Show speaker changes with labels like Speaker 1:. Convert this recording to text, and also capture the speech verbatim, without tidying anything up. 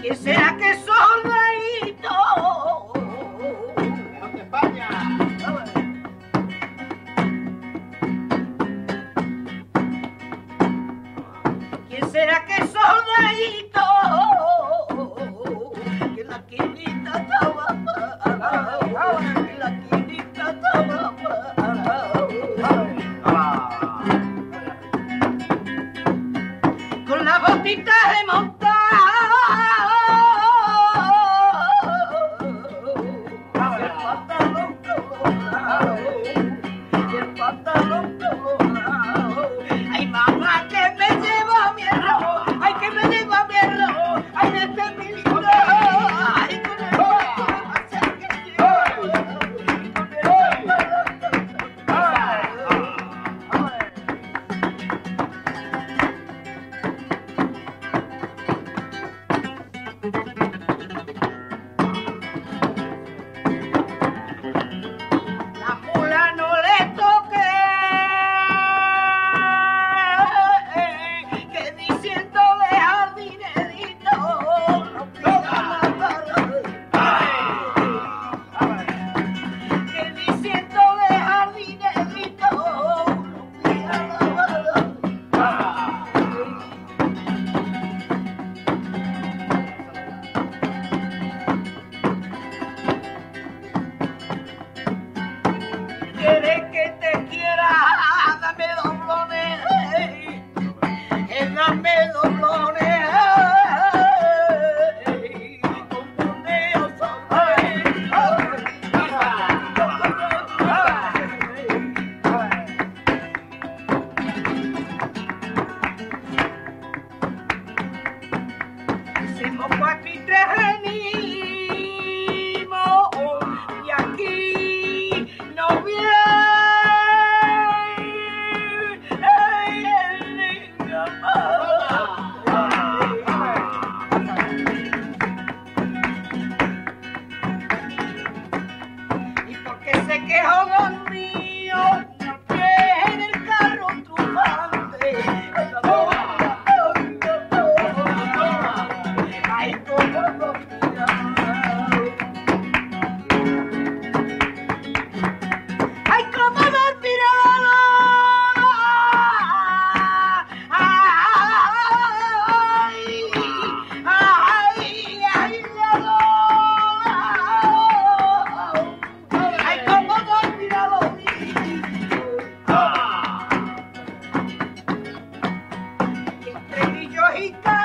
Speaker 1: ¿Qué será que soldadito?
Speaker 2: ¡De España!
Speaker 1: ¿Quién será que soldadito? Que la quinita estaba parado, que la quinita estaba parado. Con la botita de montar, y el pantalón colorado, y el pantalón colorado. Ay, mamá, que me lleva mi arroz, ay, que me lleva mi arroz, ay, de este militar, ay, con el paso de marcha que lleva, con el la mula no le toque, que diciéndole al dinerito no pida la parada, que diciéndole al dinerito no pida la parada. ¿Quieres que te quiera? Dame doblones, eh, dame doblones, eh, con boneo hicimos cuatro y tres venimos y aquí no viene el niño y porque se quejó conmigo no tiene el carro triunfante. Ay, cómo lo ay, cómo lo miraba. Ay, ay, ay, ay, cómo lo miraba. Entre grillos y